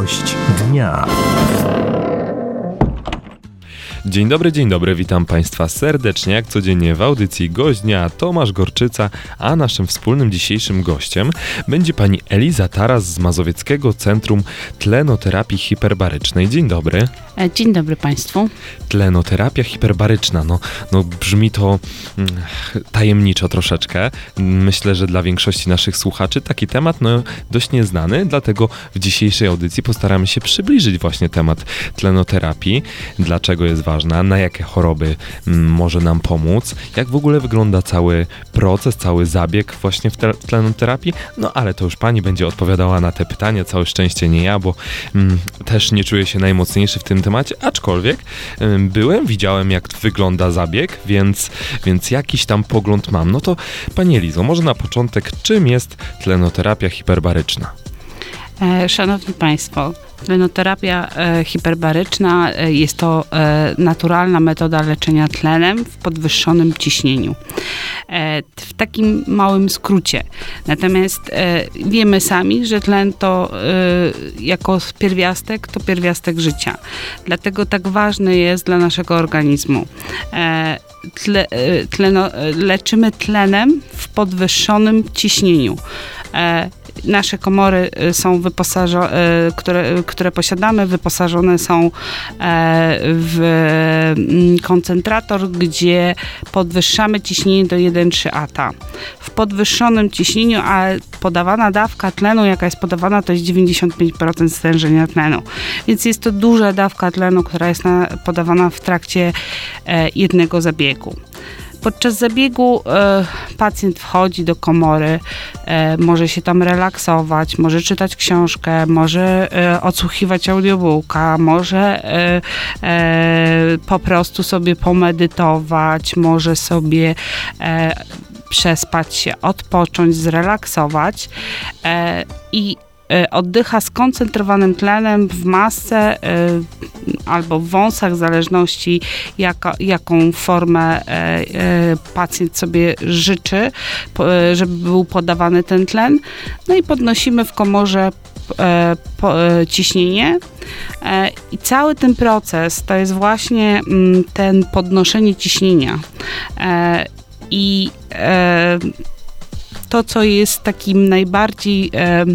Gość dnia. Dzień dobry, witam Państwa serdecznie, jak codziennie w audycji Gość Dnia Tomasz Gorczyca, a naszym wspólnym dzisiejszym gościem będzie pani Eliza Taras z Mazowieckiego Centrum Tlenoterapii Hiperbarycznej. Dzień dobry. Dzień dobry Państwu. Tlenoterapia hiperbaryczna, no brzmi to tajemniczo troszeczkę. Myślę, że dla większości naszych słuchaczy taki temat dość nieznany, dlatego w dzisiejszej audycji postaramy się przybliżyć właśnie temat tlenoterapii, dlaczego jest ważna, na jakie choroby może nam pomóc, jak w ogóle wygląda cały proces, cały zabieg właśnie w tlenoterapii, ale to już pani będzie odpowiadała na te pytania, całe szczęście nie ja, bo też nie czuję się najmocniejszy w tym temacie, aczkolwiek widziałem jak wygląda zabieg, więc jakiś tam pogląd mam. No to pani Elizo, może na początek, czym jest tlenoterapia hiperbaryczna? Szanowni Państwo, tlenoterapia hiperbaryczna jest to naturalna metoda leczenia tlenem w podwyższonym ciśnieniu. W takim małym skrócie. Natomiast wiemy sami, że tlen to jako pierwiastek, to pierwiastek życia. Dlatego tak ważny jest dla naszego organizmu. Leczymy tlenem w podwyższonym ciśnieniu. Nasze komory są które posiadamy, wyposażone są w koncentrator, gdzie podwyższamy ciśnienie do 1,3 ATA. W podwyższonym ciśnieniu, a podawana dawka tlenu, jaka jest podawana, to jest 95% stężenia tlenu. Więc jest to duża dawka tlenu, która jest podawana w trakcie jednego zabiegu. Podczas zabiegu pacjent wchodzi do komory, może się tam relaksować, może czytać książkę, może odsłuchiwać audiobooka, może po prostu sobie pomedytować, może sobie przespać się, odpocząć, zrelaksować i oddycha skoncentrowanym tlenem w masce albo w wąsach, w zależności jaką formę pacjent sobie życzy, żeby był podawany ten tlen. No i podnosimy w komorze ciśnienie i cały ten proces to jest właśnie ten podnoszenie ciśnienia. I to, co jest takim najbardziej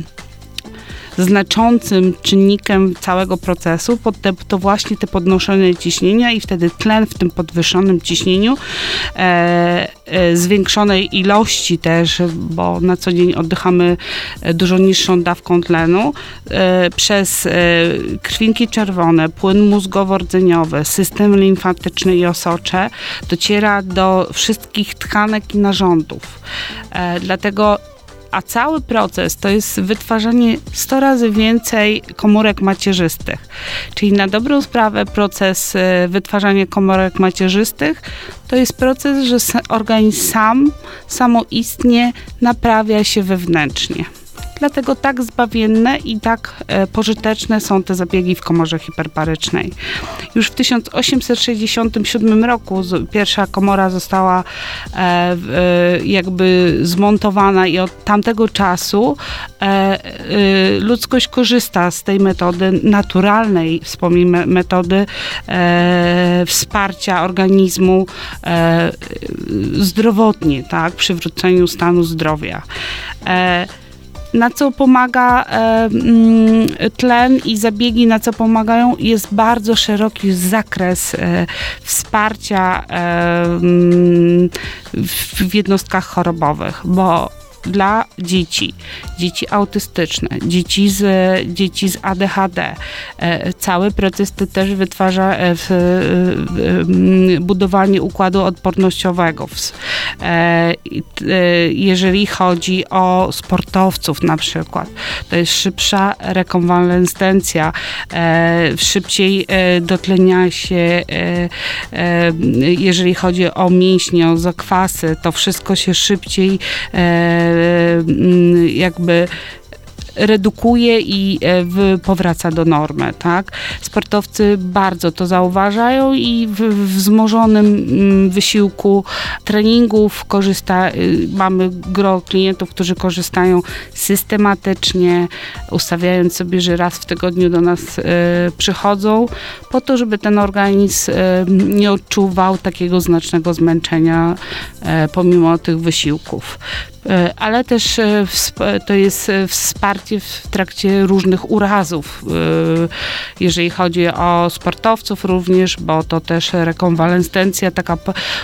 znaczącym czynnikiem całego procesu, to właśnie te podnoszone ciśnienia i wtedy tlen w tym podwyższonym ciśnieniu, zwiększonej ilości też, bo na co dzień oddychamy dużo niższą dawką tlenu, przez krwinki czerwone, płyn mózgowo-rdzeniowy, system limfatyczny i osocze dociera do wszystkich tkanek i narządów. A cały proces to jest wytwarzanie 100 razy więcej komórek macierzystych. Czyli na dobrą sprawę proces wytwarzania komórek macierzystych to jest proces, że organizm samoistnie naprawia się wewnętrznie. Dlatego tak zbawienne i tak pożyteczne są te zabiegi w komorze hiperbarycznej. Już w 1867 roku pierwsza komora została jakby zmontowana i od tamtego czasu ludzkość korzysta z tej metody naturalnej, wspomnijmy, metody wsparcia organizmu zdrowotnie, tak, przywróceniu stanu zdrowia. Na co pomaga tlen i zabiegi, na co pomagają, jest bardzo szeroki zakres wsparcia w jednostkach chorobowych, bo dla dzieci autystyczne, dzieci z ADHD. Cały proces to też wytwarza budowanie układu odpornościowego. Jeżeli chodzi o sportowców na przykład, to jest szybsza rekonwalescencja, szybciej dotlenia się, jeżeli chodzi o mięśnie, o zakwasy, to wszystko się szybciej jakby redukuje i powraca do normy, tak? Sportowcy bardzo to zauważają i w wzmożonym wysiłku treningów mamy gro klientów, którzy korzystają systematycznie, ustawiając sobie, że raz w tygodniu do nas przychodzą, po to, żeby ten organizm nie odczuwał takiego znacznego zmęczenia pomimo tych wysiłków. Ale też to jest wsparcie w trakcie różnych urazów, jeżeli chodzi o sportowców również, bo to też rekonwalescencja taka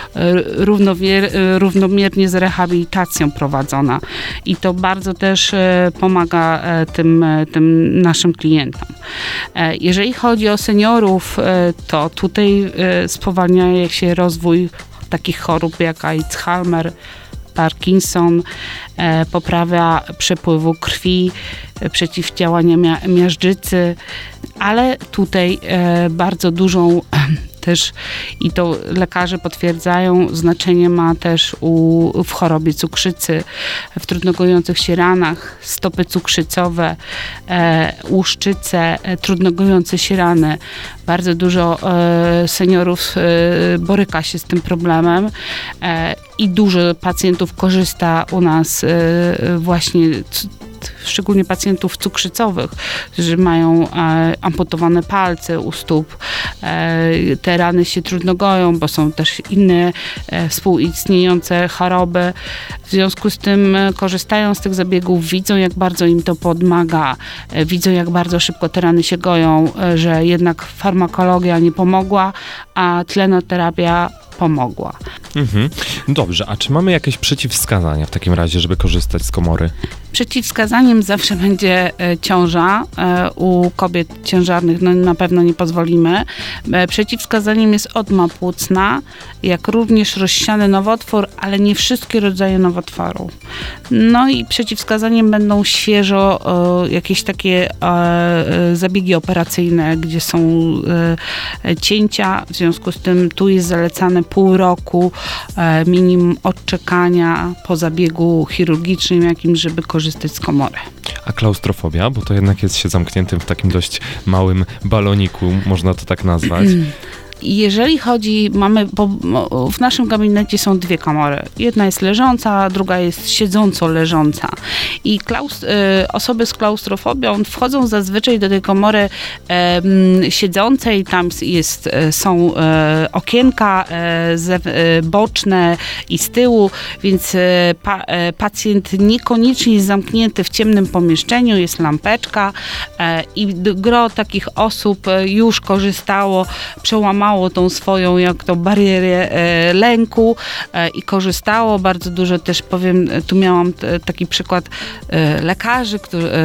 równomiernie z rehabilitacją prowadzona i to bardzo też pomaga tym naszym klientom. Jeżeli chodzi o seniorów, to tutaj spowalnia się rozwój takich chorób jak Alzheimer, Parkinson, poprawa przepływu krwi, przeciwdziałanie miażdżycy, ale tutaj bardzo dużą też, i to lekarze potwierdzają, znaczenie ma też w chorobie cukrzycy, w trudno gojących się ranach, stopy cukrzycowe, łuszczyce, trudno gojące się rany. Bardzo dużo seniorów boryka się z tym problemem i dużo pacjentów korzysta u nas właśnie, szczególnie pacjentów cukrzycowych, którzy mają amputowane palce u stóp. Te rany się trudno goją, bo są też inne współistniejące choroby. W związku z tym korzystają z tych zabiegów, widzą, jak bardzo im to pomaga, widzą, jak bardzo szybko te rany się goją, że jednak farmakologia nie pomogła, a tlenoterapia pomogła. Dobrze, a czy mamy jakieś przeciwwskazania w takim razie, żeby korzystać z komory? Przeciwwskazaniem zawsze będzie ciąża. U kobiet ciężarnych na pewno nie pozwolimy. Przeciwwskazaniem jest odma płucna, jak również rozsiany nowotwór, ale nie wszystkie rodzaje nowotworu. No i przeciwwskazaniem będą świeżo jakieś takie zabiegi operacyjne, gdzie są cięcia. W związku z tym tu jest zalecane pół roku minimum odczekania po zabiegu chirurgicznym jakimś, żeby korzystać z komory. A klaustrofobia, bo to jednak jest się zamkniętym w takim dość małym baloniku, można to tak nazwać. Jeżeli chodzi, bo w naszym gabinecie są dwie komory. Jedna jest leżąca, a druga jest siedząco-leżąca. I osoby z klaustrofobią wchodzą zazwyczaj do tej komory siedzącej. Tam są okienka boczne i z tyłu, więc pacjent niekoniecznie jest zamknięty w ciemnym pomieszczeniu, jest lampeczka i gro takich osób już korzystało, przełamało tą swoją barierę lęku i korzystało. Bardzo dużo też powiem, tu miałam taki przykład lekarzy,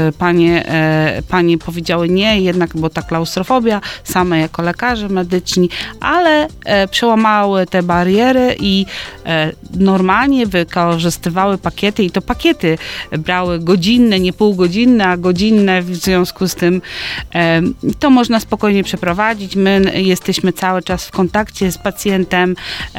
panie powiedziały nie, jednak bo ta klaustrofobia, same jako lekarze medyczni, ale przełamały te bariery i normalnie wykorzystywały pakiety i to pakiety brały godzinne, nie półgodzinne, a godzinne, w związku z tym to można spokojnie przeprowadzić. My jesteśmy cały czas w kontakcie z pacjentem,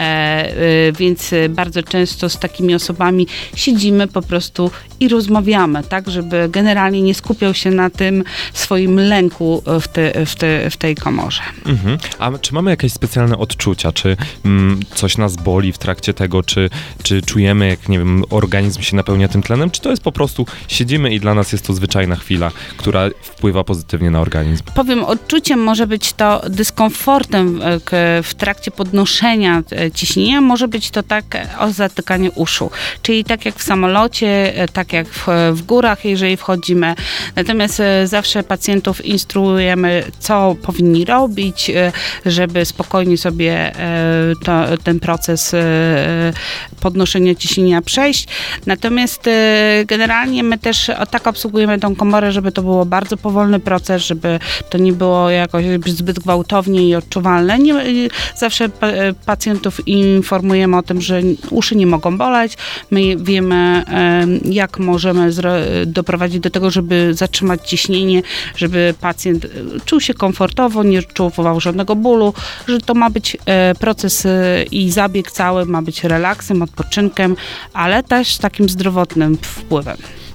więc bardzo często z takimi osobami siedzimy po prostu i rozmawiamy, tak, żeby generalnie nie skupiał się na tym swoim lęku w tej komorze. A czy mamy jakieś specjalne odczucia? Czy coś nas boli w trakcie tego? Czy czujemy, jak, nie wiem, organizm się napełnia tym tlenem? Czy to jest po prostu siedzimy i dla nas jest to zwyczajna chwila, która wpływa pozytywnie na organizm? Powiem, odczuciem może być to dyskomfortem w trakcie podnoszenia ciśnienia, może być to tak o zatykanie uszu. Czyli tak jak w samolocie, tak jak w górach, jeżeli wchodzimy. Natomiast zawsze pacjentów instruujemy, co powinni robić, żeby spokojnie sobie ten proces podnoszenia ciśnienia przejść. Natomiast generalnie my też tak obsługujemy tą komorę, żeby to było bardzo powolny proces, żeby to nie było jakoś zbyt gwałtownie i odczuwalne. Zawsze pacjentów informujemy o tym, że uszy nie mogą boleć. My wiemy, jak możemy doprowadzić do tego, żeby zatrzymać ciśnienie, żeby pacjent czuł się komfortowo, nie odczuwał żadnego bólu, że to ma być proces i zabieg cały ma być relaksem, odpoczynkiem, ale też takim zdrowotnym wpływem.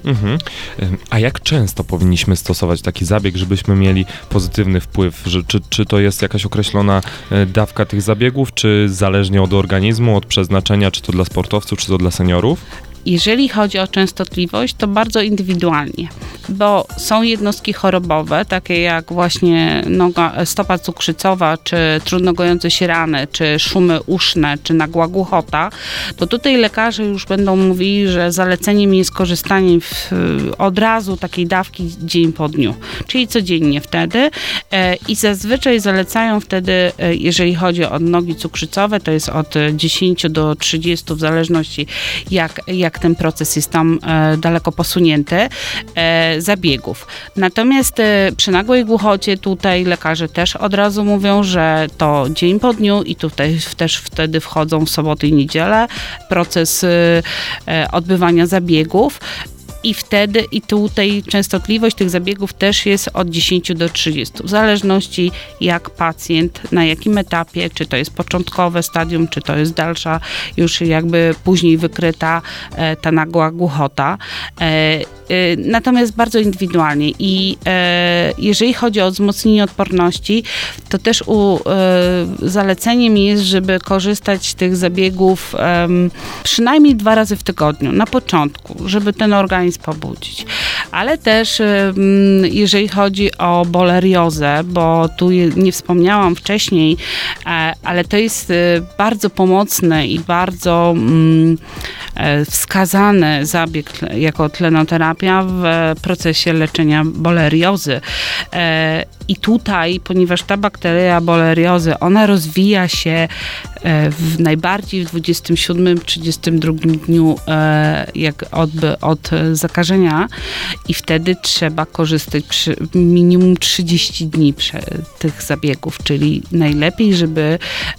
Mhm. A jak często powinniśmy stosować taki zabieg, żebyśmy mieli pozytywny wpływ? Czy to jest jakaś określona dawka tych zabiegów, czy zależnie od organizmu, od przeznaczenia, czy to dla sportowców, czy to dla seniorów? Jeżeli chodzi o częstotliwość, to bardzo indywidualnie, bo są jednostki chorobowe, takie jak właśnie stopa cukrzycowa, czy trudno gojące się rany, czy szumy uszne, czy nagła głuchota, to tutaj lekarze już będą mówili, że zaleceniem jest korzystanie od razu takiej dawki dzień po dniu, czyli codziennie wtedy i zazwyczaj zalecają wtedy, jeżeli chodzi o odnogi cukrzycowe, to jest od 10 do 30 w zależności jak ten proces jest tam daleko posunięty, zabiegów. Natomiast przy nagłej głuchocie tutaj lekarze też od razu mówią, że to dzień po dniu i tutaj też wtedy wchodzą w soboty i niedzielę proces odbywania zabiegów. I tutaj częstotliwość tych zabiegów też jest od 10 do 30, w zależności jak pacjent, na jakim etapie, czy to jest początkowe stadium, czy to jest dalsza, już jakby później wykryta ta nagła głuchota. Natomiast bardzo indywidualnie i jeżeli chodzi o wzmocnienie odporności, to też zaleceniem jest, żeby korzystać z tych zabiegów przynajmniej 2 razy w tygodniu, na początku, żeby ten organizm pobudzić. Ale też jeżeli chodzi o boleriozę, bo tu nie wspomniałam wcześniej, ale to jest bardzo pomocny i bardzo wskazany zabieg jako tlenoterapia w procesie leczenia boleriozy. I tutaj, ponieważ ta bakteria boleriozy, ona rozwija się najbardziej w 27-32 dniu od zakażenia i wtedy trzeba korzystać minimum 30 dni tych zabiegów, czyli najlepiej, żeby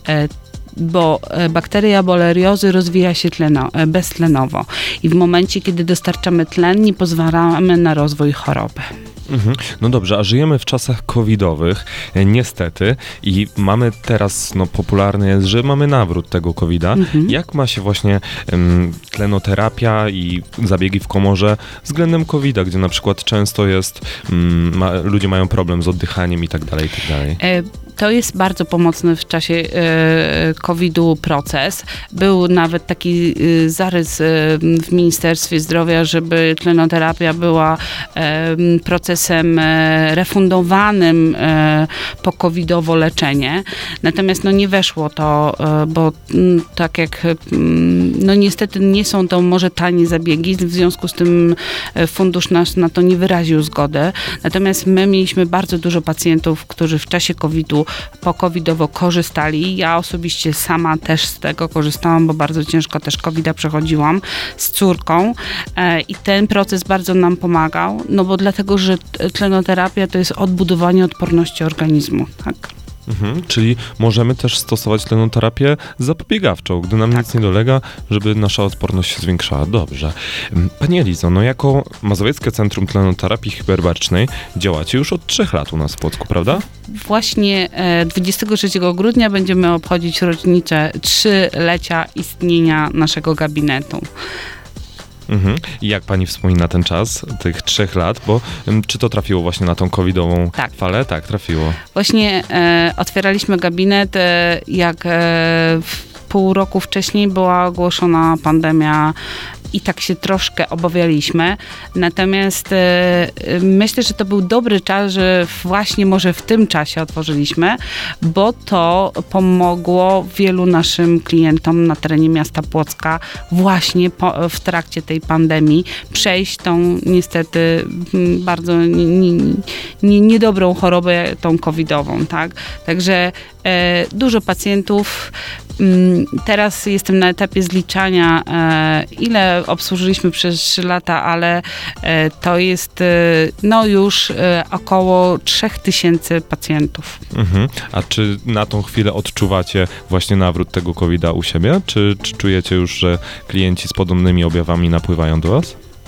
bo bakteria boleriozy rozwija się beztlenowo i w momencie, kiedy dostarczamy tlen, nie pozwalamy na rozwój choroby. No dobrze, a żyjemy w czasach covidowych, niestety, i mamy teraz, popularne jest, że mamy nawrót tego covida. Jak ma się właśnie tlenoterapia i zabiegi w komorze względem covida, gdzie na przykład często jest, ludzie mają problem z oddychaniem i tak dalej, i tak dalej? To jest bardzo pomocny w czasie COVID-u proces. Był nawet taki zarys w Ministerstwie Zdrowia, żeby tlenoterapia była procesem refundowanym po covidowo leczenie. Natomiast nie weszło to, bo tak jak niestety nie są to może tanie zabiegi, w związku z tym fundusz nasz na to nie wyraził zgody. Natomiast my mieliśmy bardzo dużo pacjentów, którzy w czasie COVID-u po-covidowo korzystali. Ja osobiście sama też z tego korzystałam, bo bardzo ciężko też COVID-a przechodziłam z córką i ten proces bardzo nam pomagał, bo dlatego, że tlenoterapia to jest odbudowanie odporności organizmu, tak? Czyli możemy też stosować tlenoterapię zapobiegawczą, gdy nam nic nie dolega, żeby nasza odporność się zwiększała. Dobrze. Pani Elizo, jako Mazowieckie Centrum Tlenoterapii Hiperbarycznej działacie już od 3 lat u nas w Płocku, prawda? Właśnie 23 grudnia będziemy obchodzić rocznicze 3-lecia istnienia naszego gabinetu. I jak pani wspomina ten czas, tych 3 lat, bo czy to trafiło właśnie na tą covidową falę? Tak, trafiło. Właśnie otwieraliśmy gabinet, jak pół roku wcześniej była ogłoszona pandemia i tak się troszkę obawialiśmy. Natomiast myślę, że to był dobry czas, że właśnie może w tym czasie otworzyliśmy, bo to pomogło wielu naszym klientom na terenie miasta Płocka właśnie w trakcie tej pandemii przejść tą niestety bardzo niedobrą chorobę, tą covidową, tak? Także dużo pacjentów. Teraz jestem na etapie zliczania, ile obsłużyliśmy przez 3 lata, ale to jest już około 3000 pacjentów. A czy na tą chwilę odczuwacie właśnie nawrót tego COVID-a u siebie? Czy czujecie już, że klienci z podobnymi objawami napływają do was?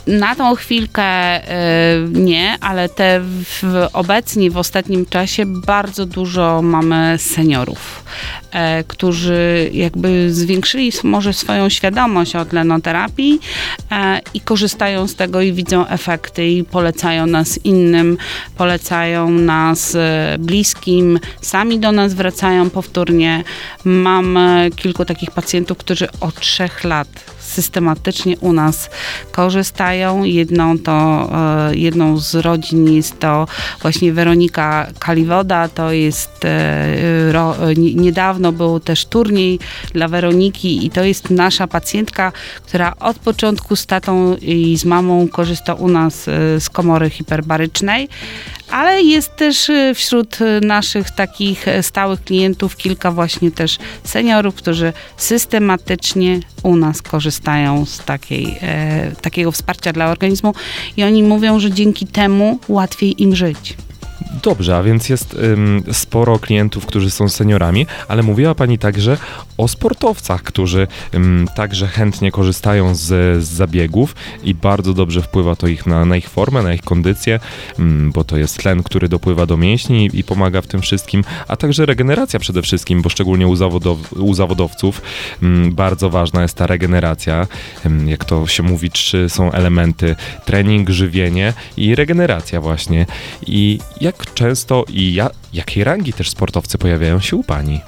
Na tą chwilkę nie, ale obecnie w ostatnim czasie bardzo dużo mamy seniorów, którzy jakby zwiększyli może swoją świadomość o tlenoterapii i korzystają z tego i widzą efekty i polecają nas innym, polecają nas bliskim, sami do nas wracają powtórnie. Mam kilku takich pacjentów, którzy od 3 lat systematycznie u nas korzystają. Jedną z rodzin jest to właśnie Weronika Kaliwoda. To jest niedawno był też turniej dla Weroniki i to jest nasza pacjentka, która od początku z tatą i z mamą korzysta u nas z komory hiperbarycznej, ale jest też wśród naszych takich stałych klientów kilka właśnie też seniorów, którzy systematycznie u nas korzystają z takiego wsparcia dla organizmu i oni mówią, że dzięki temu łatwiej im żyć. Dobrze, a więc jest sporo klientów, którzy są seniorami, ale mówiła Pani także o sportowcach, którzy także chętnie korzystają z zabiegów i bardzo dobrze wpływa to na ich formę, na ich kondycję, bo to jest tlen, który dopływa do mięśni i pomaga w tym wszystkim, a także regeneracja przede wszystkim, bo szczególnie u zawodowców bardzo ważna jest ta regeneracja. Jak to się mówi, 3 są elementy: trening, żywienie i regeneracja właśnie. I jak często i jakiej rangi też sportowcy pojawiają się u Pani?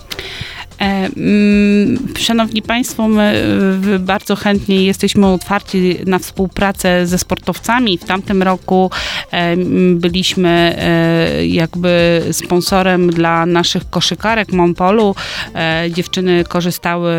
Szanowni Państwo, my bardzo chętnie jesteśmy otwarci na współpracę ze sportowcami. W tamtym roku byliśmy jakby sponsorem dla naszych koszykarek Monpolu. Dziewczyny korzystały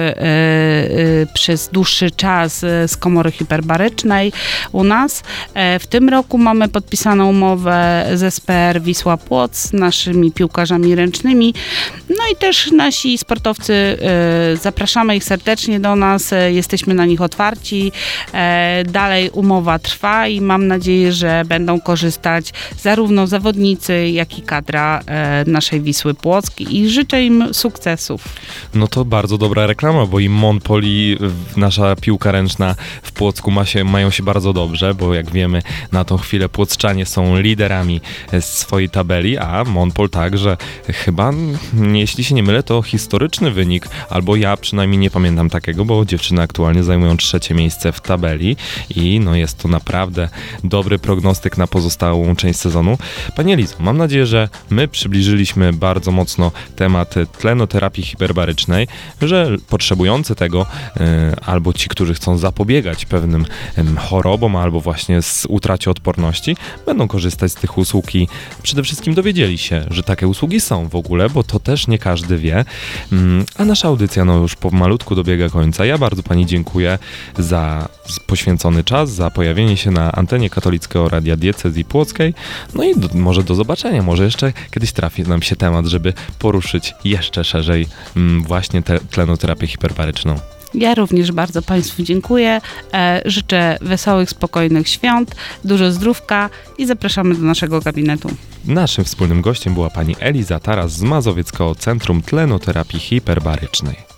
przez dłuższy czas z komory hiperbarycznej u nas. W tym roku mamy podpisaną umowę z SPR Wisła Płock z naszymi piłkarzami ręcznymi. No i też nasi sportowcy, zapraszamy ich serdecznie do nas, jesteśmy na nich otwarci. Dalej umowa trwa i mam nadzieję, że będą korzystać zarówno zawodnicy, jak i kadra naszej Wisły Płock i życzę im sukcesów. No to bardzo dobra reklama, bo i Monpol i nasza piłka ręczna w Płocku mają się bardzo dobrze, bo jak wiemy, na tą chwilę płockczanie są liderami swojej tabeli, a Monpol także chyba, jeśli się nie mylę, to historyczny wynik, albo ja przynajmniej nie pamiętam takiego, bo dziewczyny aktualnie zajmują 3. miejsce w tabeli i no jest to naprawdę dobry prognostyk na pozostałą część sezonu. Pani Elizo, mam nadzieję, że my przybliżyliśmy bardzo mocno temat tlenoterapii hiperbarycznej, że potrzebujący tego albo ci, którzy chcą zapobiegać pewnym chorobom albo właśnie z utracie odporności, będą korzystać z tych usług i przede wszystkim dowiedzieli się, że takie usługi są w ogóle, bo to też nie każdy wie. A nasza audycja już pomalutku dobiega końca. Ja bardzo Pani dziękuję za poświęcony czas, za pojawienie się na antenie Katolickiego Radia Diecezji Płockiej. No i może do zobaczenia. Może jeszcze kiedyś trafi nam się temat, żeby poruszyć jeszcze szerzej właśnie tlenoterapię hiperbaryczną. Ja również bardzo Państwu dziękuję. Życzę wesołych, spokojnych świąt, dużo zdrówka i zapraszamy do naszego gabinetu. Naszym wspólnym gościem była Pani Eliza Taras z Mazowieckiego Centrum Tlenoterapii Hiperbarycznej.